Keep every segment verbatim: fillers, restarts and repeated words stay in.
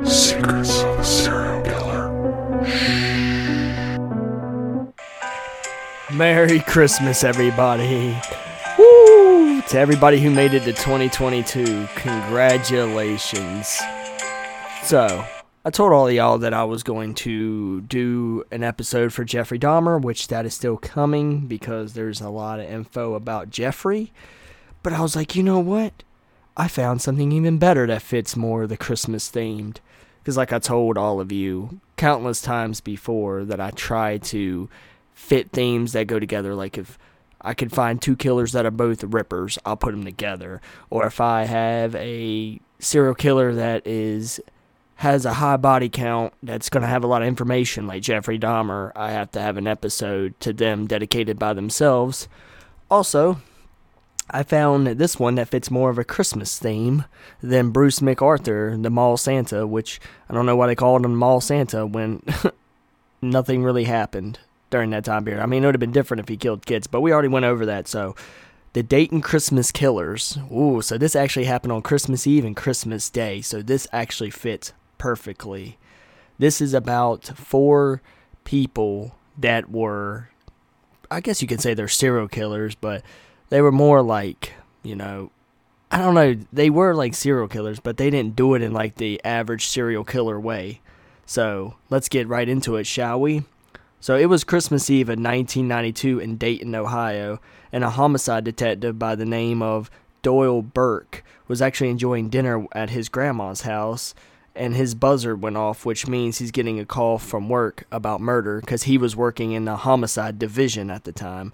Secrets of a Serial Killer. Merry Christmas, everybody. Woo! To everybody who made it to twenty twenty-two, congratulations. So, I told all of y'all that I was going to do an episode for Jeffrey Dahmer, which that is still coming because there's a lot of info about Jeffrey. But I was like, you know what? I found something even better that fits more the Christmas themed. Because like I told all of you countless times before that I try to fit themes that go together. Like if I could find two killers that are both rippers, I'll put them together. Or if I have a serial killer that is has a high body count that's going to have a lot of information like Jeffrey Dahmer, I have to have an episode to them dedicated by themselves. Also, I found this one that fits more of a Christmas theme than Bruce McArthur, the Mall Santa, which I don't know why they called him Mall Santa when nothing really happened during that time period. I mean, it would have been different if he killed kids, but we already went over that. So, the Dayton Christmas Killers. Ooh, so this actually happened on Christmas Eve and Christmas Day, so this actually fits perfectly. This is about four people that were, I guess you could say they're serial killers, but they were more like, you know, I don't know, they were like serial killers, but they didn't do it in like the average serial killer way. So let's get right into it, shall we? So it was Christmas Eve of nineteen ninety-two in Dayton, Ohio, and a homicide detective by the name of Doyle Burke was actually enjoying dinner at his grandma's house, and his buzzer went off, which means he's getting a call from work about murder because he was working in the homicide division at the time.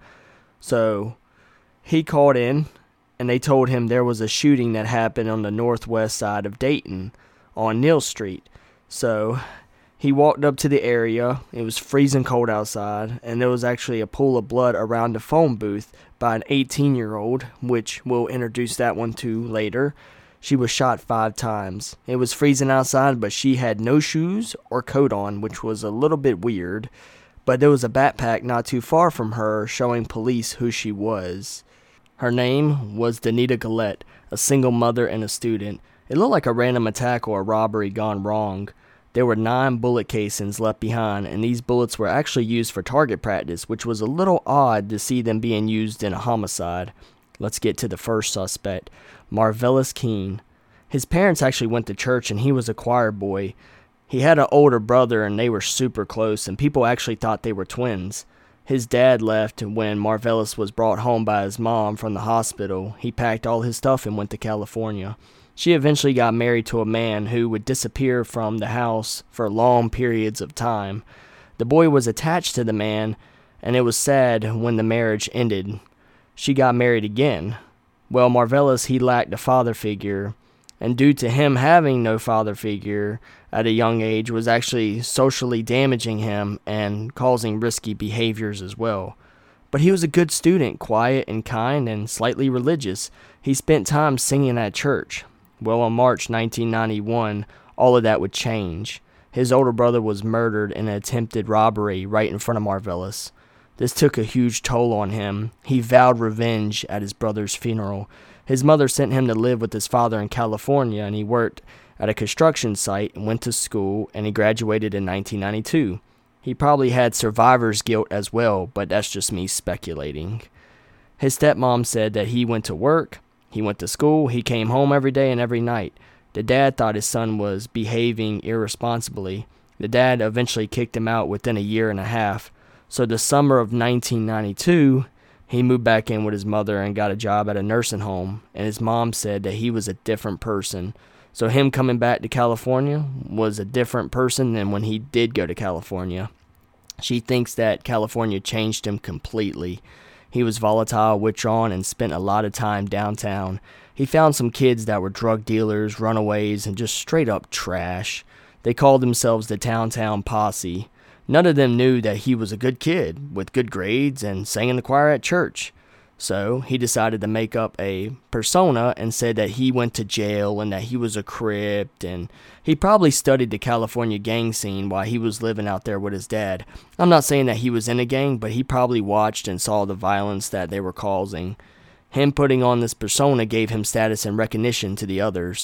So he called in, and they told him there was a shooting that happened on the northwest side of Dayton on Neal Street. So he walked up to the area. It was freezing cold outside, and there was actually a pool of blood around the phone booth by an eighteen-year-old, which we'll introduce that one to later. She was shot five times. It was freezing outside, but she had no shoes or coat on, which was a little bit weird. But there was a backpack not too far from her showing police who she was. Her name was Danita Gillette, a single mother and a student. It looked like a random attack or a robbery gone wrong. There were nine bullet casings left behind, and these bullets were actually used for target practice, which was a little odd to see them being used in a homicide. Let's get to the first suspect, Marvelous Keene. His parents actually went to church, and he was a choir boy. He had an older brother, and they were super close, and people actually thought they were twins. His dad left when Marvelous was brought home by his mom from the hospital. He packed all his stuff and went to California. She eventually got married to a man who would disappear from the house for long periods of time. The boy was attached to the man, and it was sad when the marriage ended. She got married again. Well, Marvelous, he lacked a father figure, and due to him having no father figure at a young age was actually socially damaging him and causing risky behaviors as well. But he was a good student, quiet and kind and slightly religious. He spent time singing at church. Well, in March nineteen ninety-one, all of that would change. His older brother was murdered in an attempted robbery right in front of Marvelous. This took a huge toll on him. He vowed revenge at his brother's funeral. His mother sent him to live with his father in California, and he worked at a construction site and went to school, and he graduated in nineteen ninety-two. He probably had survivor's guilt as well, but that's just me speculating. His stepmom said that he went to work, he went to school, he came home every day and every night. The dad thought his son was behaving irresponsibly. The dad eventually kicked him out within a year and a half. So the summer of nineteen ninety-two, he moved back in with his mother and got a job at a nursing home, and his mom said that he was a different person. So him coming back to California was a different person than when he did go to California. She thinks that California changed him completely. He was volatile, withdrawn, and spent a lot of time downtown. He found some kids that were drug dealers, runaways, and just straight up trash. They called themselves the Downtown Posse. None of them knew that he was a good kid with good grades and sang in the choir at church. So he decided to make up a persona and said that he went to jail and that he was a Crip, and he probably studied the California gang scene while he was living out there with his dad. I'm not saying that he was in a gang, but he probably watched and saw the violence that they were causing. Him putting on this persona gave him status and recognition to the others.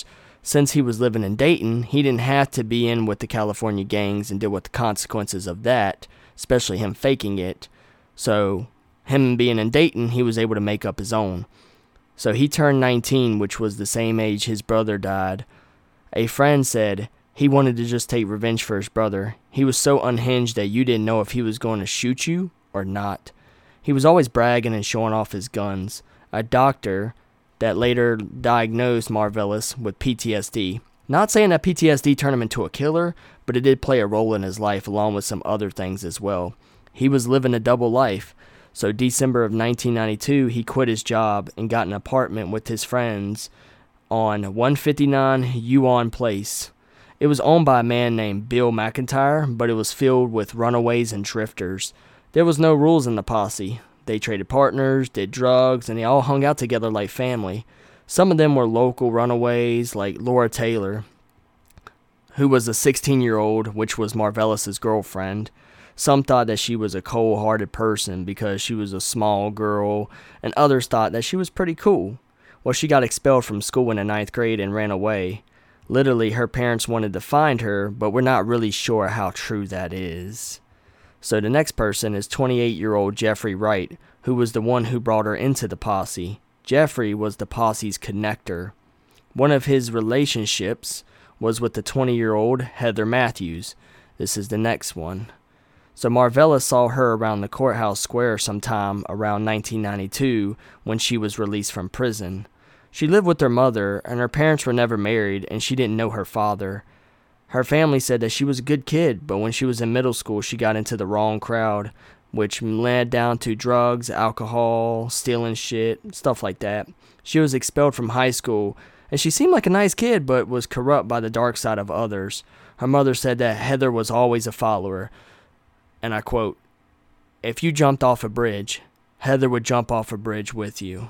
Since he was living in Dayton, he didn't have to be in with the California gangs and deal with the consequences of that, especially him faking it. So, him being in Dayton, he was able to make up his own. So he turned nineteen, which was the same age his brother died. A friend said he wanted to just take revenge for his brother. He was so unhinged that you didn't know if he was going to shoot you or not. He was always bragging and showing off his guns. A doctor that later diagnosed Marvellis with P T S D. Not saying that P T S D turned him into a killer, but it did play a role in his life along with some other things as well. He was living a double life. So December of nineteen ninety-two, he quit his job and got an apartment with his friends on one fifty-nine Yuan Place. It was owned by a man named Bill McIntyre, but it was filled with runaways and drifters. There was no rules in the posse. They traded partners, did drugs, and they all hung out together like family. Some of them were local runaways, like Laura Taylor, who was a sixteen-year-old, which was Marvellis' girlfriend. Some thought that she was a cold-hearted person because she was a small girl, and others thought that she was pretty cool. Well, she got expelled from school in the ninth grade and ran away. Literally, her parents wanted to find her, but we're not really sure how true that is. So the next person is twenty-eight-year-old Jeffrey Wright, who was the one who brought her into the posse. Jeffrey was the posse's connector. One of his relationships was with the twenty-year-old Heather Matthews. This is the next one. So Marvellis saw her around the courthouse square sometime around nineteen ninety-two when she was released from prison. She lived with her mother, and her parents were never married, and she didn't know her father. Her family said that she was a good kid, but when she was in middle school, she got into the wrong crowd, which led down to drugs, alcohol, stealing shit, stuff like that. She was expelled from high school, and she seemed like a nice kid, but was corrupt by the dark side of others. Her mother said that Heather was always a follower, and I quote, "If you jumped off a bridge, Heather would jump off a bridge with you."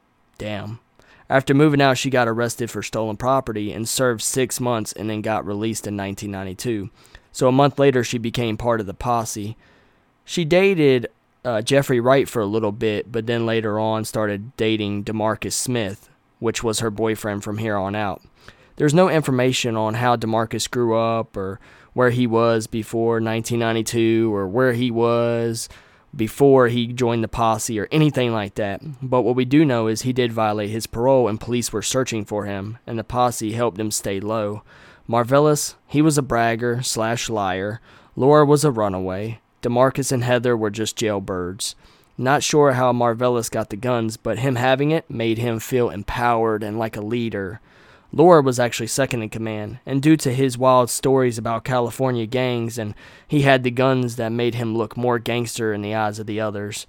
Damn. After moving out, she got arrested for stolen property and served six months and then got released in nineteen ninety-two. So a month later, she became part of the posse. She dated uh, Jeffrey Wright for a little bit, but then later on started dating DeMarcus Smith, which was her boyfriend from here on out. There's no information on how DeMarcus grew up or where he was before nineteen ninety-two or where he was before he joined the posse or anything like that. But what we do know is he did violate his parole and police were searching for him, and the posse helped him stay low. Marvellis, he was a bragger slash liar. Laura was a runaway. DeMarcus and Heather were just jailbirds. Not sure how Marvellis got the guns, but him having it made him feel empowered and like a leader. Laura was actually second in command, and due to his wild stories about California gangs, and he had the guns that made him look more gangster in the eyes of the others.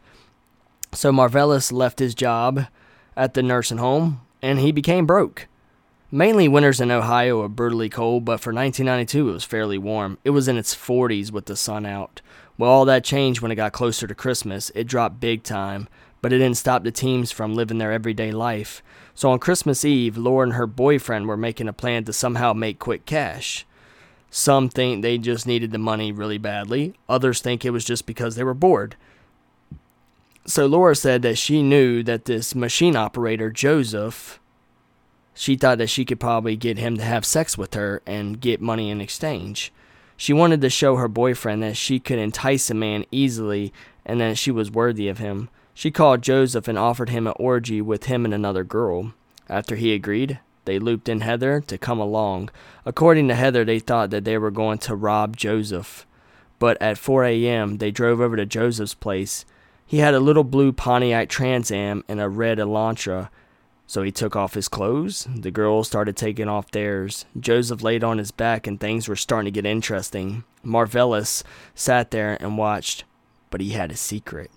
So Marvellis left his job at the nursing home, and he became broke. Mainly winters in Ohio are brutally cold, but for nineteen ninety-two it was fairly warm. It was in its forties with the sun out. Well, all that changed when it got closer to Christmas. It dropped big time, but it didn't stop the teams from living their everyday life. So on Christmas Eve, Laura and her boyfriend were making a plan to somehow make quick cash. Some think they just needed the money really badly. Others think it was just because they were bored. So Laura said that she knew that this machine operator, Joseph, she thought that she could probably get him to have sex with her and get money in exchange. She wanted to show her boyfriend that she could entice a man easily and that she was worthy of him. She called Joseph and offered him an orgy with him and another girl. After he agreed, they looped in Heather to come along. According to Heather, they thought that they were going to rob Joseph. But at four a.m., they drove over to Joseph's place. He had a little blue Pontiac Trans Am and a red Elantra. So he took off his clothes. The girls started taking off theirs. Joseph laid on his back and things were starting to get interesting. Marvellis sat there and watched, but he had a secret.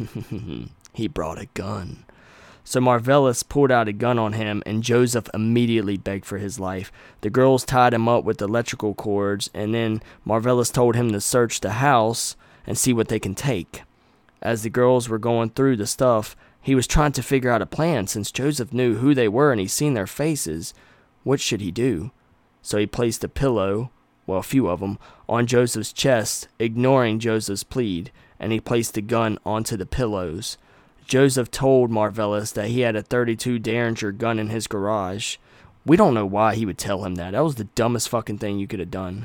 He brought a gun. So Marvellis pulled out a gun on him, and Joseph immediately begged for his life. The girls tied him up with electrical cords, and then Marvellis told him to search the house and see what they can take. As the girls were going through the stuff, he was trying to figure out a plan since Joseph knew who they were and he'd seen their faces. What should he do? So he placed a pillow, well, a few of them, on Joseph's chest, ignoring Joseph's plead, and he placed the gun onto the pillows. Joseph told Marvellis that he had a thirty-two Derringer gun in his garage. We don't know why he would tell him that. That was the dumbest fucking thing you could have done.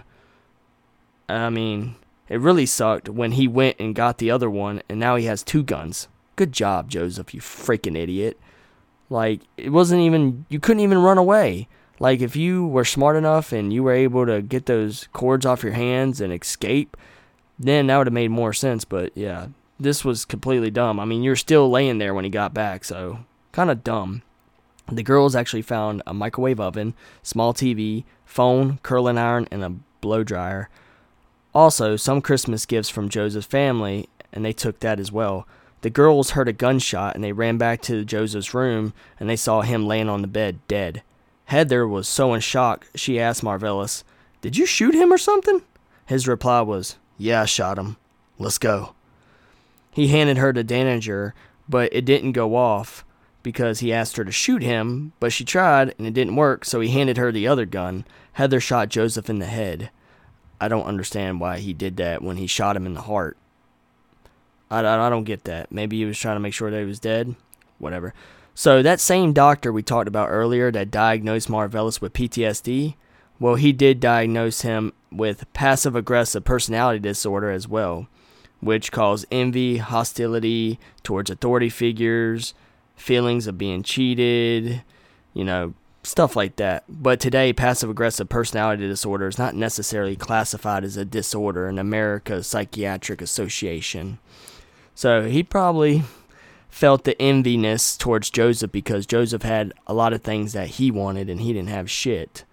I mean, it really sucked when he went and got the other one, and now he has two guns. Good job, Joseph, you freaking idiot. Like, it wasn't even, you couldn't even run away. Like, if you were smart enough and you were able to get those cords off your hands and escape, then that would have made more sense. But, yeah, this was completely dumb. I mean, you're still laying there when he got back, so kind of dumb. The girls actually found a microwave oven, small T V, phone, curling iron, and a blow dryer. Also, some Christmas gifts from Joseph's family, and they took that as well. The girls heard a gunshot, and they ran back to Joseph's room, and they saw him laying on the bed, dead. Heather was so in shock, she asked Marvelous, "Did you shoot him or something?" His reply was, "Yeah, I shot him. Let's go." He handed her the Danager, but it didn't go off, because he asked her to shoot him, but she tried, and it didn't work, so he handed her the other gun. Heather shot Joseph in the head. I don't understand why he did that when he shot him in the heart. I, I, I don't get that. Maybe he was trying to make sure that he was dead? Whatever. So that same doctor we talked about earlier that diagnosed Marvelous with P T S D, well, he did diagnose him with passive-aggressive personality disorder as well, which caused envy, hostility towards authority figures, feelings of being cheated, you know, stuff like that. But today, passive-aggressive personality disorder is not necessarily classified as a disorder in America's Psychiatric Association. So he probably felt the enviness towards Joseph because Joseph had a lot of things that he wanted and he didn't have shit.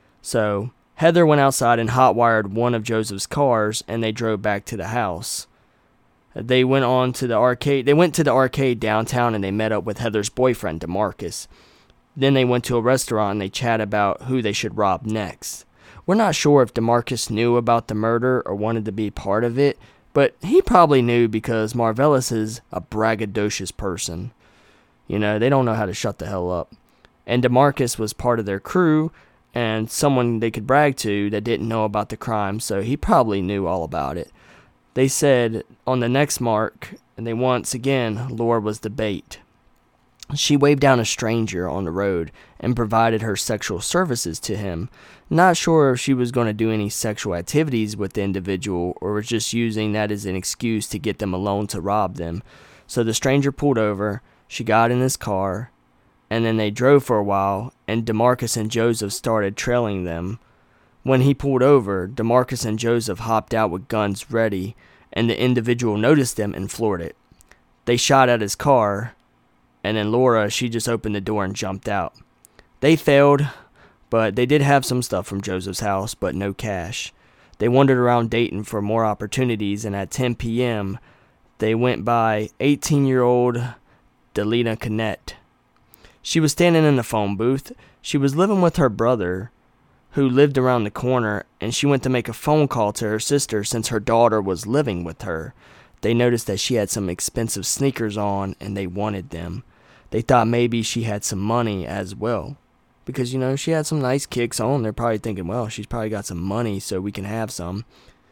So Heather went outside and hotwired one of Joseph's cars, and they drove back to the house. They went on to the arcade. They went to the arcade downtown, and they met up with Heather's boyfriend, DeMarcus. Then they went to a restaurant, and they chatted about who they should rob next. We're not sure if DeMarcus knew about the murder or wanted to be part of it, but he probably knew because Marvelous is a braggadocious person. You know, they don't know how to shut the hell up. And DeMarcus was part of their crew and someone they could brag to that didn't know about the crime, so he probably knew all about it. They said on the next mark, and they once again, Laura was the bait. She waved down a stranger on the road and provided her sexual services to him. Not sure if she was going to do any sexual activities with the individual or was just using that as an excuse to get them alone to rob them. So the stranger pulled over, she got in his car, and then they drove for a while, and DeMarcus and Joseph started trailing them. When he pulled over, DeMarcus and Joseph hopped out with guns ready, and the individual noticed them and floored it. They shot at his car, and then Laura, she just opened the door and jumped out. They failed, but they did have some stuff from Joseph's house, but no cash. They wandered around Dayton for more opportunities, and at ten p.m., they went by eighteen-year-old Delina Connett. She was standing in the phone booth. She was living with her brother, who lived around the corner, and she went to make a phone call to her sister since her daughter was living with her. They noticed that she had some expensive sneakers on, and they wanted them. They thought maybe she had some money as well. Because, you know, she had some nice kicks on. They're probably thinking, well, she's probably got some money, so we can have some.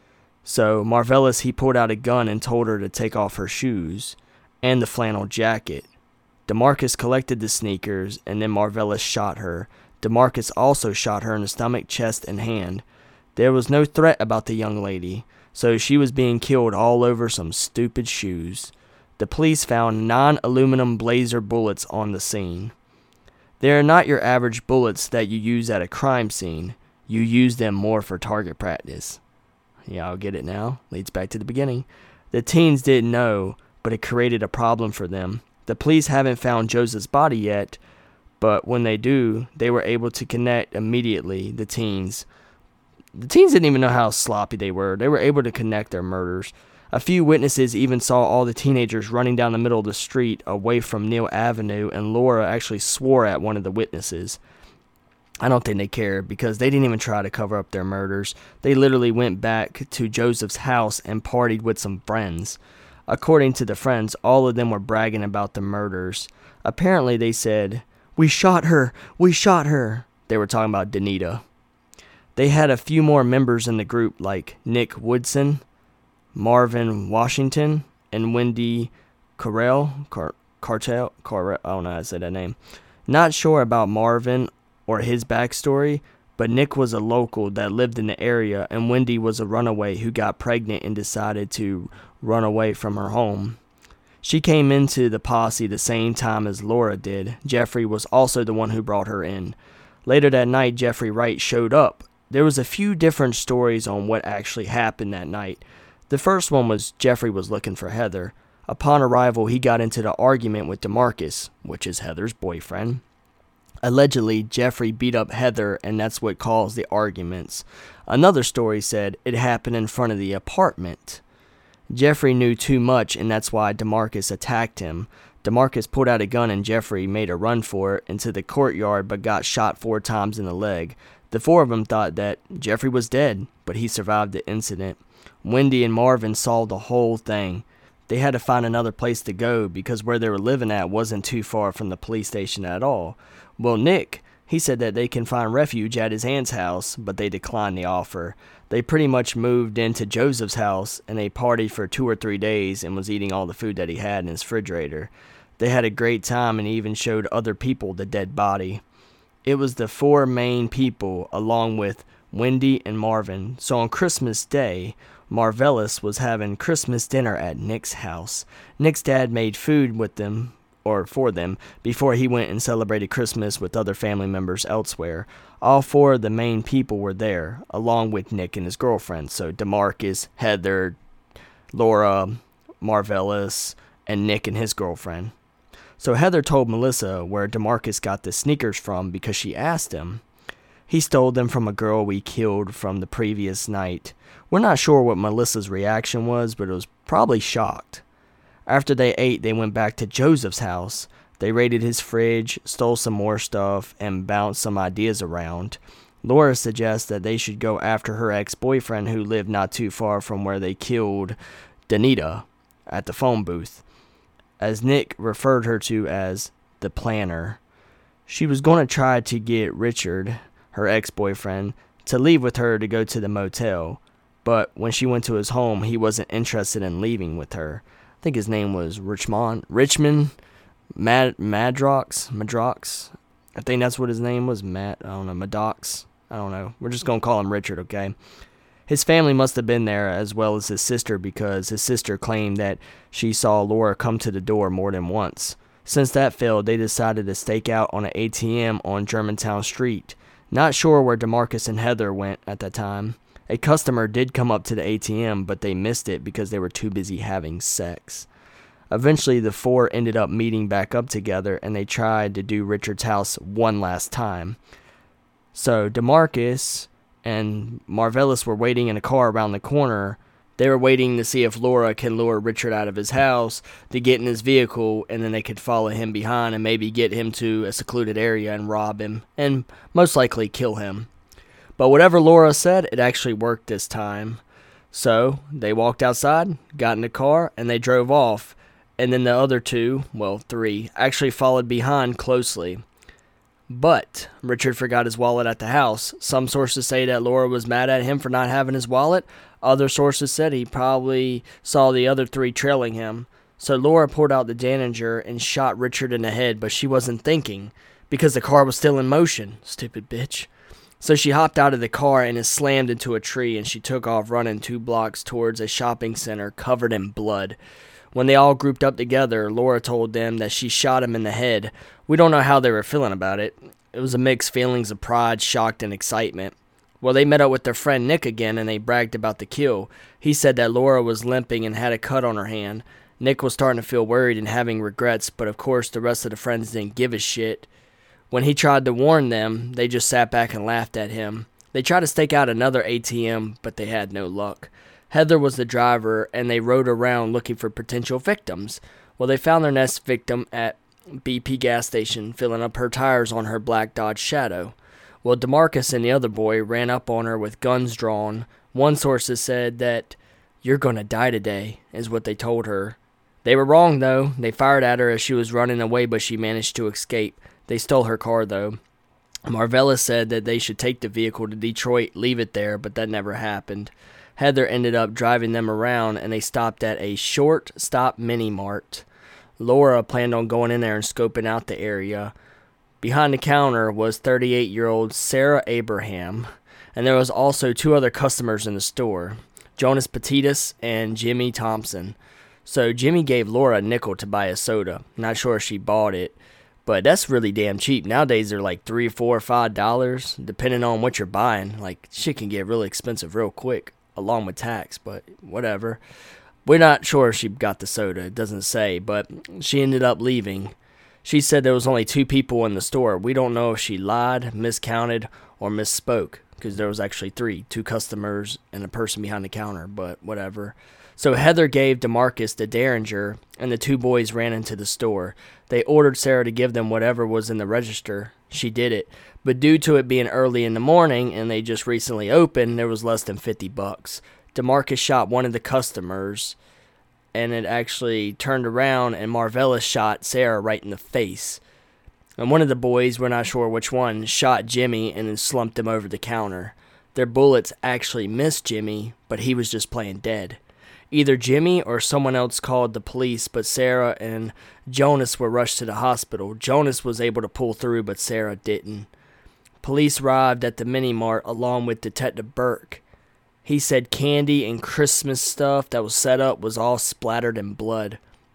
So Marvelous, he pulled out a gun and told her to take off her shoes and the flannel jacket. DeMarcus collected the sneakers, and then Marvelous shot her. DeMarcus also shot her in the stomach, chest, and hand. There was no threat about the young lady, so she was being killed all over some stupid shoes. The police found nine aluminum blazer bullets on the scene. They are not your average bullets that you use at a crime scene. You use them more for target practice. Yeah, I'll get it now. Leads back to the beginning. The teens didn't know, but it created a problem for them. The police haven't found Joseph's body yet, but when they do, they were able to connect immediately, the teens. The teens didn't even know how sloppy they were. They were able to connect their murders. A few witnesses even saw all the teenagers running down the middle of the street away from Neal Avenue, and Laura actually swore at one of the witnesses. I don't think they cared because they didn't even try to cover up their murders. They literally went back to Joseph's house and partied with some friends. According to the friends, all of them were bragging about the murders. Apparently they said, "We shot her! We shot her!" They were talking about Danita. They had a few more members in the group like Nick Woodson, Marvin Washington, and Wendy Carell. Car- Cartel? Car- I don't know how to say that name. Not sure about Marvin or his backstory, but Nick was a local that lived in the area, and Wendy was a runaway who got pregnant and decided to run away from her home. She came into the posse the same time as Laura did. Jeffrey was also the one who brought her in. Later that night, Jeffrey Wright showed up. There was a few different stories on what actually happened that night. The first one was Jeffrey was looking for Heather. Upon arrival, he got into the argument with DeMarcus, which is Heather's boyfriend. Allegedly, Jeffrey beat up Heather, and that's what caused the arguments. Another story said it happened in front of the apartment. Jeffrey knew too much, and that's why DeMarcus attacked him. DeMarcus pulled out a gun, and Jeffrey made a run for it into the courtyard, but got shot four times in the leg. The four of them thought that Jeffrey was dead, but he survived the incident. Wendy and Marvin saw the whole thing. They had to find another place to go because where they were living at wasn't too far from the police station at all. Well, Nick, he said that they can find refuge at his aunt's house, but they declined the offer. They pretty much moved into Joseph's house, and they partied for two or three days and was eating all the food that he had in his refrigerator. They had a great time and even showed other people the dead body. It was the four main people, along with Wendy and Marvin. So on Christmas Day, Marvelous was having Christmas dinner at Nick's house. Nick's dad made food with them, or for them, before he went and celebrated Christmas with other family members elsewhere. All four of the main people were there, along with Nick and his girlfriend. So DeMarcus, Heather, Laura, Marvelous, and Nick and his girlfriend. So Heather told Melissa where DeMarcus got the sneakers from because she asked him. He stole them from a girl we killed from the previous night. We're not sure what Melissa's reaction was, but it was probably shocked. After they ate, they went back to Joseph's house. They raided his fridge, stole some more stuff, and bounced some ideas around. Laura suggests that they should go after her ex-boyfriend who lived not too far from where they killed Danita at the phone booth, as Nick referred her to as the planner. She was going to try to get Richard, her ex-boyfriend, to leave with her to go to the motel, but when she went to his home, he wasn't interested in leaving with her. I think his name was Richmond, Richmond Mad, Madrox, Madrox. I think that's what his name was, Matt, I don't know, Maddox. I don't know. We're just going to call him Richard, okay? His family must have been there as well as his sister because his sister claimed that she saw Laura come to the door more than once. Since that failed, they decided to stake out on an A T M on Germantown Street. Not sure where DeMarcus and Heather went at that time. A customer did come up to the A T M, but they missed it because they were too busy having sex. Eventually, the four ended up meeting back up together, and they tried to do Richard's house one last time. So DeMarcus and Marvelous were waiting in a car around the corner. They were waiting to see if Laura can lure Richard out of his house to get in his vehicle, and then they could follow him behind and maybe get him to a secluded area and rob him, and most likely kill him. But whatever Laura said, it actually worked this time. So they walked outside, got in the car, and they drove off. And then the other two, well, three, actually followed behind closely. But Richard forgot his wallet at the house. Some sources say that Laura was mad at him for not having his wallet. Other sources said he probably saw the other three trailing him. So Laura pulled out the Daninger and shot Richard in the head, but she wasn't thinking because the car was still in motion. Stupid bitch. So she hopped out of the car and is slammed into a tree, and she took off running two blocks towards a shopping center covered in blood. When they all grouped up together, Laura told them that she shot him in the head. We don't know how they were feeling about it. It was a mixed feelings of pride, shock, and excitement. Well, they met up with their friend Nick again, and they bragged about the kill. He said that Laura was limping and had a cut on her hand. Nick was starting to feel worried and having regrets, but of course the rest of the friends didn't give a shit. When he tried to warn them, they just sat back and laughed at him. They tried to stake out another A T M, but they had no luck. Heather was the driver, and they rode around looking for potential victims. Well, they found their next victim at B P gas station, filling up her tires on her black Dodge Shadow. Well, DeMarcus and the other boy ran up on her with guns drawn. One source said that, "You're gonna die today," is what they told her. They were wrong, though. They fired at her as she was running away, but she managed to escape. They stole her car, though. Marvella said that they should take the vehicle to Detroit, leave it there, but that never happened. Heather ended up driving them around, and they stopped at a short-stop mini-mart. Laura planned on going in there and scoping out the area, Behind the counter was thirty-eight-year-old Sarah Abraham, and there was also two other customers in the store, Jonas Petitis and Jimmy Thompson. So Jimmy gave Laura a nickel to buy a soda. Not sure if she bought it, but that's really damn cheap. Nowadays they're like three, four, five dollars, depending on what you're buying. Like, shit can get really expensive real quick, along with tax, but whatever. We're not sure if she got the soda. It doesn't say, but she ended up leaving. She said there was only two people in the store. We don't know if she lied, miscounted, or misspoke, because there was actually three, two customers and a person behind the counter, but whatever. So Heather gave DeMarcus the Derringer, and the two boys ran into the store. They ordered Sarah to give them whatever was in the register. She did it, but due to it being early in the morning and they just recently opened, there was less than fifty bucks. DeMarcus shot one of the customers, and it actually turned around, and Marvellus shot Sarah right in the face. And one of the boys, we're not sure which one, shot Jimmy and then slumped him over the counter. Their bullets actually missed Jimmy, but he was just playing dead. Either Jimmy or someone else called the police, but Sarah and Jonas were rushed to the hospital. Jonas was able to pull through, but Sarah didn't. Police arrived at the mini-mart along with Detective Burke. He said candy and Christmas stuff that was set up was all splattered in blood.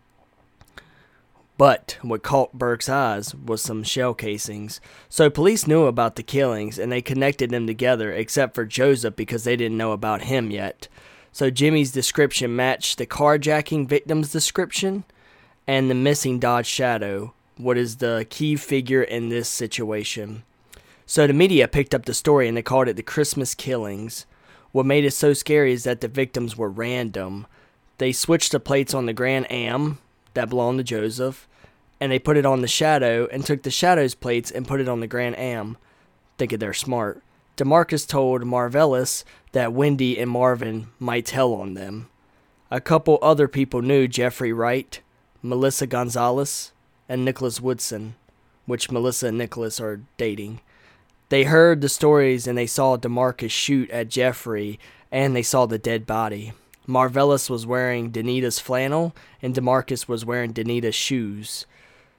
But what caught Burke's eyes was some shell casings. So police knew about the killings, and they connected them together, except for Joseph because they didn't know about him yet. So Jimmy's description matched the carjacking victim's description and the missing Dodge Shadow, what is the key figure in this situation. So the media picked up the story and they called it the Christmas killings. What made it so scary is that the victims were random. They switched the plates on the Grand Am that belonged to Joseph, and they put it on the Shadow and took the Shadow's plates and put it on the Grand Am, thinking they're smart. DeMarcus told Marvellus that Wendy and Marvin might tell on them. A couple other people knew Jeffrey Wright, Melissa Gonzalez, and Nicholas Woodson, which Melissa and Nicholas are dating. They heard the stories and they saw DeMarcus shoot at Jeffrey, and they saw the dead body. Marvellus was wearing Danita's flannel, and DeMarcus was wearing Danita's shoes.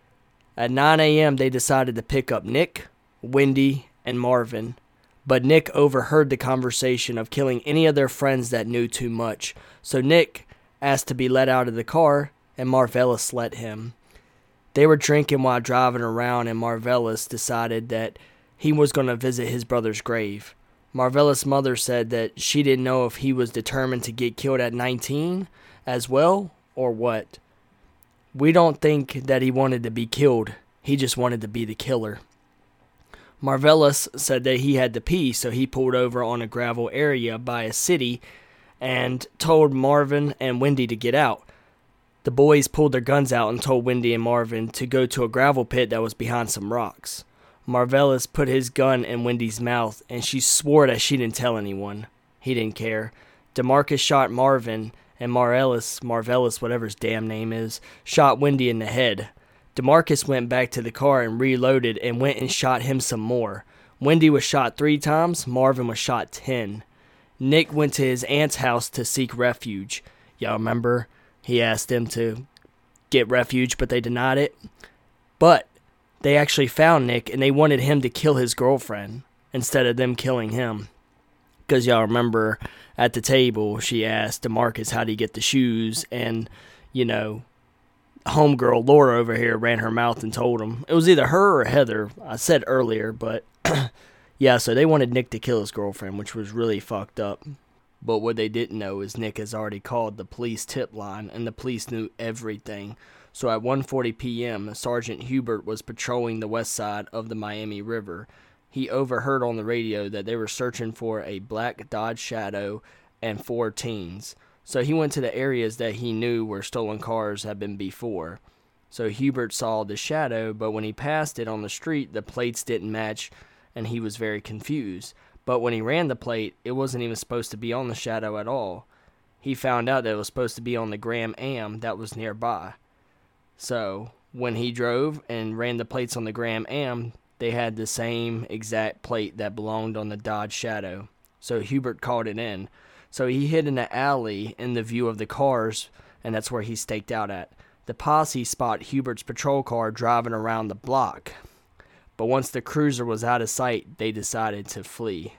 At nine a.m., they decided to pick up Nick, Wendy, and Marvin. But Nick overheard the conversation of killing any of their friends that knew too much. So Nick asked to be let out of the car, and Marvellus let him. They were drinking while driving around, and Marvellus decided that he was going to visit his brother's grave. Marvellus' mother said that she didn't know if he was determined to get killed at nineteen as well, or what. We don't think that he wanted to be killed. He just wanted to be the killer. Marvellus said that he had to pee, so he pulled over on a gravel area by a city and told Marvin and Wendy to get out. The boys pulled their guns out and told Wendy and Marvin to go to a gravel pit that was behind some rocks. Marvellus put his gun in Wendy's mouth, and she swore that she didn't tell anyone. He didn't care. DeMarcus shot Marvin, and Marvellus, Marvellus, whatever his damn name is, shot Wendy in the head. DeMarcus went back to the car and reloaded and went and shot him some more. Wendy was shot three times. Marvin was shot ten. Nick went to his aunt's house to seek refuge. Y'all remember? He asked them to get refuge, but they denied it. But they actually found Nick, and they wanted him to kill his girlfriend instead of them killing him. Because y'all remember at the table, she asked DeMarcus how did he get the shoes, and, you know, homegirl Laura over here ran her mouth and told him. It was either her or Heather, I said earlier, but yeah, so they wanted Nick to kill his girlfriend, which was really fucked up. But what they didn't know is Nick has already called the police tip line, and the police knew everything. So at one forty p.m., Sergeant Hubert was patrolling the west side of the Miami River. He overheard on the radio that they were searching for a black Dodge Shadow and four teens. So he went to the areas that he knew where stolen cars had been before. So Hubert saw the Shadow, but when he passed it on the street, the plates didn't match, and he was very confused. But when he ran the plate, it wasn't even supposed to be on the Shadow at all. He found out that it was supposed to be on the Grand Am that was nearby. So when he drove and ran the plates on the Grand Am, they had the same exact plate that belonged on the Dodge Shadow. So Hubert called it in. So he hid in an alley in the view of the cars, and that's where he staked out at. The posse spot Hubert's patrol car driving around the block. But once the cruiser was out of sight, they decided to flee.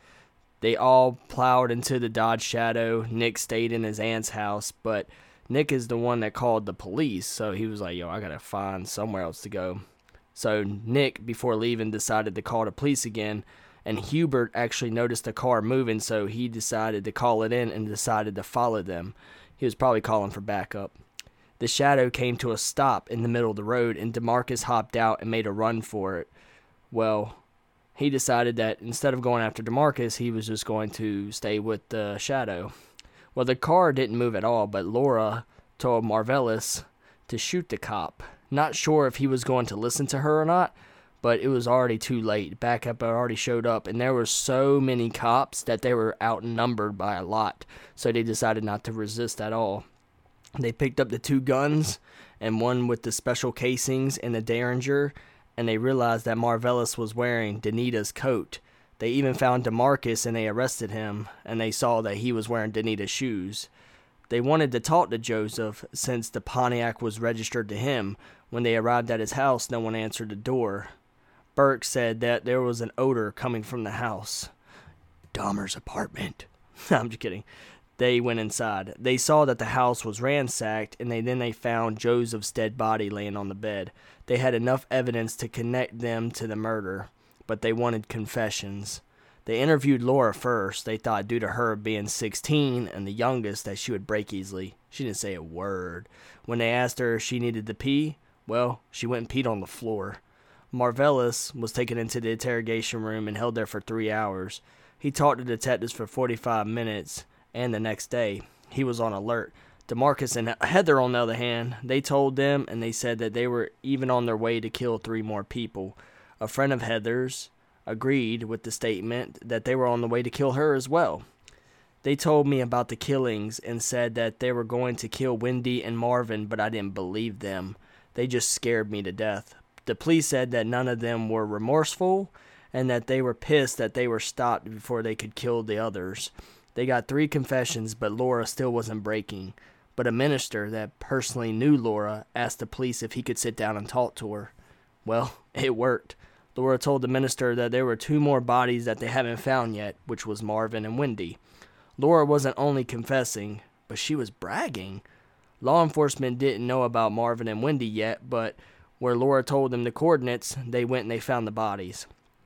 They all plowed into the Dodge Shadow. Nick stayed in his aunt's house, but Nick is the one that called the police, so he was like, yo, I gotta find somewhere else to go. So Nick, before leaving, decided to call the police again, and Hubert actually noticed the car moving, so he decided to call it in and decided to follow them. He was probably calling for backup. The Shadow came to a stop in the middle of the road, and DeMarcus hopped out and made a run for it. Well, he decided that instead of going after DeMarcus, he was just going to stay with the Shadow. Well, the car didn't move at all, but Laura told Marvellis to shoot the cop. Not sure if he was going to listen to her or not, but it was already too late. Backup had already showed up, and there were so many cops that they were outnumbered by a lot, so they decided not to resist at all. They picked up the two guns, and one with the special casings and the Derringer, and they realized that Marvellis was wearing Danita's coat. They even found DeMarcus, and they arrested him, and they saw that he was wearing Danita's shoes. They wanted to talk to Joseph, since the Pontiac was registered to him. When they arrived at his house, no one answered the door. Burke said that there was an odor coming from the house. Dahmer's apartment. I'm just kidding. They went inside. They saw that the house was ransacked, and they then they found Joseph's dead body laying on the bed. They had enough evidence to connect them to the murder, but they wanted confessions. They interviewed Laura first. They thought due to her being sixteen and the youngest that she would break easily. She didn't say a word. When they asked her if she needed to pee, well, she went and peed on the floor. Marvellis was taken into the interrogation room and held there for three hours. He talked to detectives for forty-five minutes, and the next day, he was on alert. DeMarcus and Heather, on the other hand, they told them, and they said that they were even on their way to kill three more people. A friend of Heather's agreed with the statement that they were on the way to kill her as well. They told me about the killings and said that they were going to kill Wendy and Marvin, but I didn't believe them. They just scared me to death. The police said that none of them were remorseful and that they were pissed that they were stopped before they could kill the others. They got three confessions, but Laura still wasn't breaking. But a minister that personally knew Laura asked the police if he could sit down and talk to her. Well, it worked. Laura told the minister that there were two more bodies that they haven't found yet, which was Marvin and Wendy. Laura wasn't only confessing, but she was bragging. Law enforcement didn't know about Marvin and Wendy yet, but where Laura told them the coordinates, they went and they found the bodies.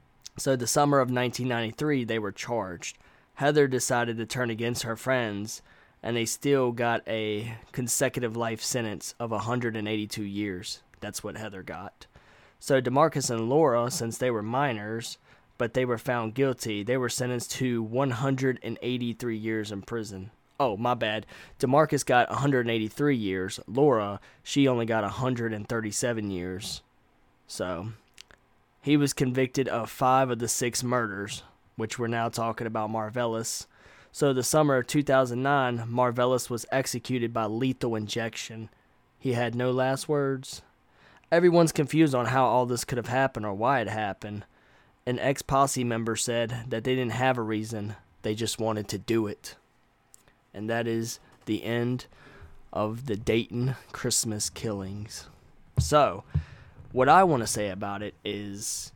So the summer of nineteen ninety-three, they were charged. Heather decided to turn against her friends, and they still got a consecutive life sentence of one hundred eighty-two years. That's what Heather got. So DeMarcus and Laura, since they were minors, but they were found guilty, they were sentenced to one hundred eighty-three years in prison. Oh, my bad. DeMarcus got one hundred eighty-three years. Laura, she only got one hundred thirty-seven years. So, he was convicted of five of the six murders, which we're now talking about Marvellis. So, the summer of two thousand nine, Marvellis was executed by lethal injection. He had no last words. Everyone's confused on how all this could have happened or why it happened. An ex-posse member said that they didn't have a reason. They just wanted to do it. And that is the end of the Dayton Christmas killings. So, what I want to say about it is,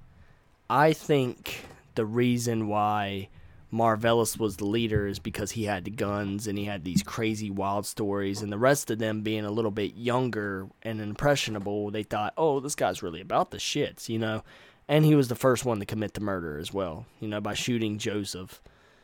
I think the reason why Marvellis was the leader is because he had the guns and he had these crazy wild stories, and the rest of them being a little bit younger and impressionable, they thought, oh, this guy's really about the shits, you know. And he was the first one to commit the murder as well, you know, by shooting Joseph.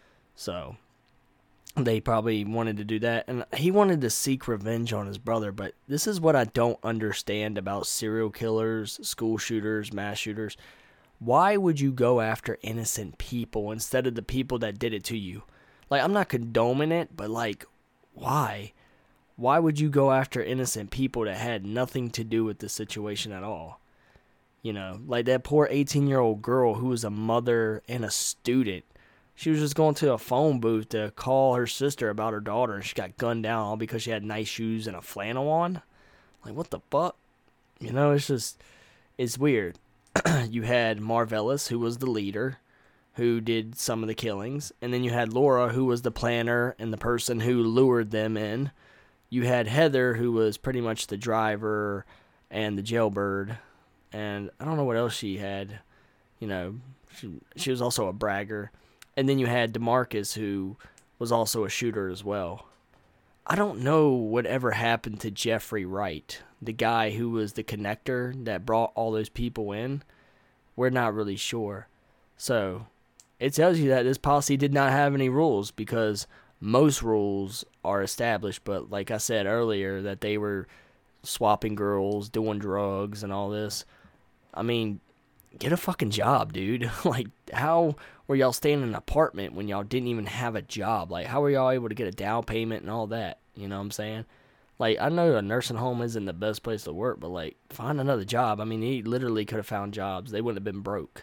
So they probably wanted to do that, and he wanted to seek revenge on his brother. But this is what I don't understand about serial killers, school shooters, mass shooters. Why would you go after innocent people instead of the people that did it to you? Like, I'm not condoning it, but like, why? Why would you go after innocent people that had nothing to do with the situation at all? You know, like that poor eighteen-year-old girl who was a mother and a student. She was just going to a phone booth to call her sister about her daughter, and she got gunned down all because she had nice shoes and a flannel on. Like, what the fuck? You know, it's just, it's weird. You had Marvellis, who was the leader, who did some of the killings. And then you had Laura, who was the planner and the person who lured them in. You had Heather, who was pretty much the driver and the jailbird. and I don't know what else she had. You know, she, she was also a bragger. And then you had DeMarcus, who was also a shooter as well. I don't know whatever happened to Jeffrey Wright, the guy who was the connector that brought all those people in. We're not really sure. So it tells you that this posse did not have any rules, because most rules are established. But like I said earlier, that they were swapping girls, doing drugs, and all this. I mean, get a fucking job, dude. Like, how were y'all staying in an apartment when y'all didn't even have a job? Like, how were y'all able to get a down payment and all that? You know what I'm saying? Like, I know a nursing home isn't the best place to work, but, like, find another job. I mean, he literally could have found jobs. They wouldn't have been broke.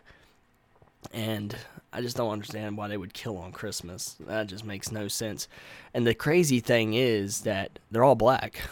And I just don't understand why they would kill on Christmas. That just makes no sense. And the crazy thing is that they're all black.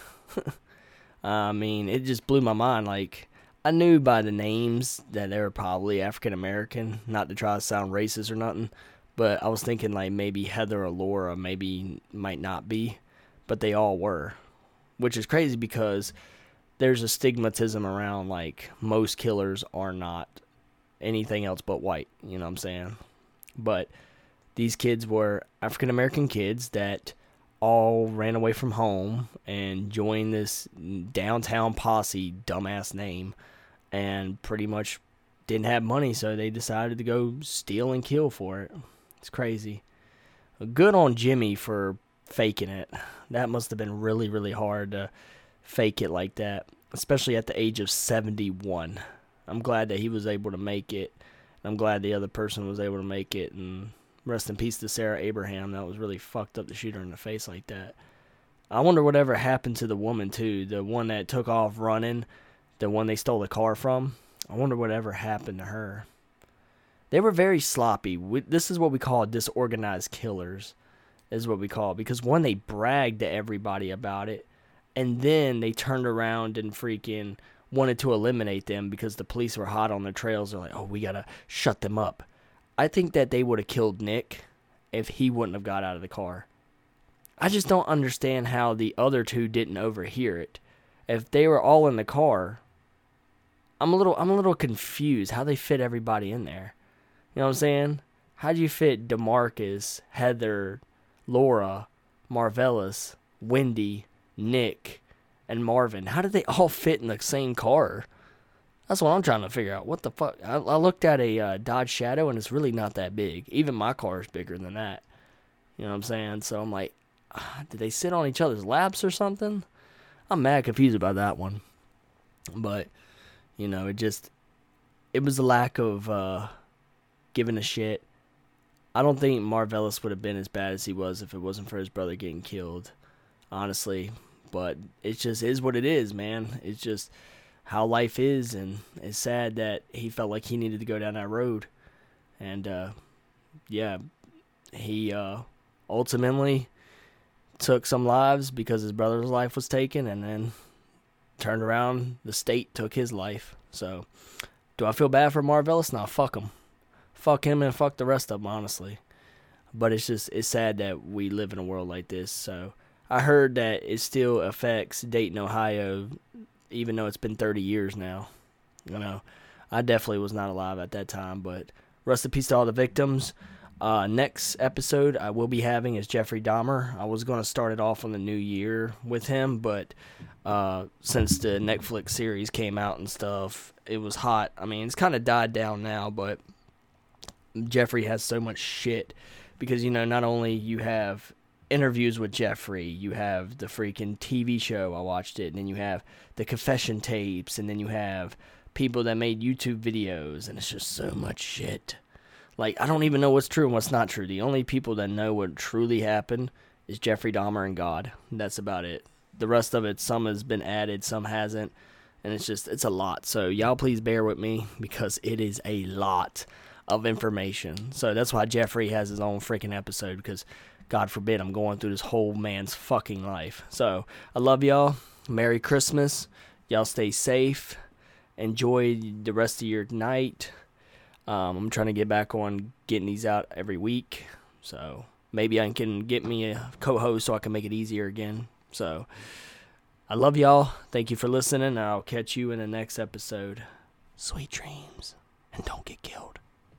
I mean, it just blew my mind. Like, I knew by the names that they were probably African American, not to try to sound racist or nothing, but I was thinking like maybe Heather or Laura maybe might not be, but they all were, which is crazy because there's a stigmatism around like most killers are not anything else but white, you know what I'm saying? But these kids were African American kids that all ran away from home and joined this downtown posse, dumbass name, and pretty much didn't have money, so they decided to go steal and kill for it. It's crazy. Good on Jimmy for faking it. That must have been really, really hard to fake it like that, especially at the age of seventy-one. I'm glad that he was able to make it. I'm glad the other person was able to make it, and rest in peace to Sarah Abraham. That was really fucked up to shoot her in the face like that. I wonder whatever happened to the woman, too. The one that took off running. The one they stole the car from. I wonder whatever happened to her. They were very sloppy. We, this is what we call disorganized killers. Is what we call it. Because one, they bragged to everybody about it. And then they turned around and freaking wanted to eliminate them because the police were hot on their trails. They're like, oh, we gotta shut them up. I think that they would have killed Nick if he wouldn't have got out of the car. I just don't understand how the other two didn't overhear it. If they were all in the car, I'm a little I'm a little confused how they fit everybody in there. You know what I'm saying? How do you fit DeMarcus, Heather, Laura, Marvelous, Wendy, Nick, and Marvin? How did they all fit in the same car? That's what I'm trying to figure out. What the fuck? I, I looked at a uh, Dodge Shadow, and it's really not that big. Even my car is bigger than that. You know what I'm saying? So I'm like, ah, did they sit on each other's laps or something? I'm mad confused about that one. But, you know, it just, it was a lack of uh, giving a shit. I don't think Marvelous would have been as bad as he was if it wasn't for his brother getting killed. Honestly. But it just is what it is, man. It's just how life is, and it's sad that he felt like he needed to go down that road. And, uh, yeah, he uh, ultimately took some lives because his brother's life was taken, and then turned around, the state took his life. So, do I feel bad for Marvelous? No, fuck him. Fuck him and fuck the rest of them, honestly. But it's just, it's sad that we live in a world like this. So, I heard that it still affects Dayton, Ohio, even though it's been thirty years now. You know, I definitely was not alive at that time, but rest in peace to all the victims. Uh, next episode I will be having is Jeffrey Dahmer. I was going to start it off on the new year with him, but uh, since the Netflix series came out and stuff, it was hot. I mean, it's kind of died down now, but Jeffrey has so much shit because, you know, not only you have interviews with Jeffrey, you have the freaking T V show, I watched it, and then you have the confession tapes, and then you have people that made YouTube videos, and it's just so much shit. Like, I don't even know what's true and what's not true. The only people that know what truly happened is Jeffrey Dahmer and God. That's about it. The rest of it, some has been added, some hasn't, and it's just, it's a lot. So y'all please bear with me because it is a lot of information. So that's why Jeffrey has his own freaking episode, because God forbid I'm going through this whole man's fucking life. So, I love y'all. Merry Christmas. Y'all stay safe. Enjoy the rest of your night. Um, I'm trying to get back on getting these out every week. So, maybe I can get me a co-host so I can make it easier again. So, I love y'all. Thank you for listening. I'll catch you in the next episode. Sweet dreams, and don't get killed.